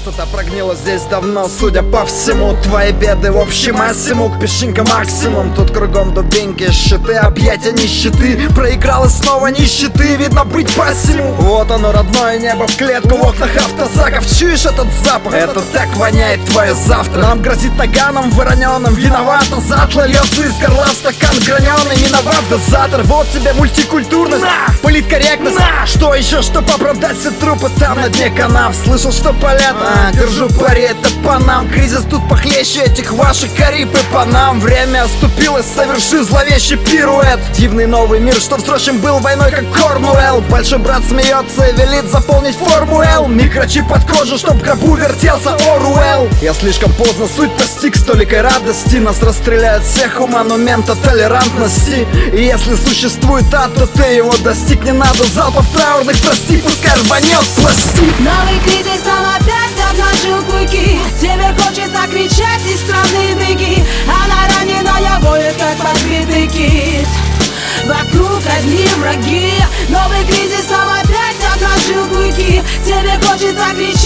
Что-то прогнило здесь давно, судя по всему. Твои беды в общем массимум, песчинка максимум. Тут кругом дубинки, щиты, объятия нищеты. Проиграл и снова нищеты, видно быть посему. Вот оно, родное небо в клетку в окнах автозаков. Чуешь этот запах? Это так воняет твое завтра. Нам грозит наганом выроненным. Виновата затла, льется из горла в стакан граненый. Миновав дозатор, вот тебе мультикультурность, политкорректность. Что еще, чтоб оправдать все трупы там на дне канав? Слышал, что палят, держу пари, это по нам. Кризис тут похлеще этих ваших Кариб и Панам. Время оступилось, соверши зловещий пируэт. Дивный новый мир, что впрочем был войной, как Корнуэлл. Большой брат смеется и велит заполнить форму Л. Микрочип под кожу, чтоб в гробу вертелся Оруэлл. Я слишком поздно суть постиг столикой радости. Нас расстреляют всех у монумента толерантности. И если существует ад, то ты его достиг. Не надо залпов траурных, прости, пускай рванет пластик. Новый кризис нам опять обнажил клыки. Тебе хочется кричать из страны беги. Она раненая воет, как подбитый кит. Вокруг одни враги. Новый кризис нам опять обнажил клыки. Тебе хочется кричать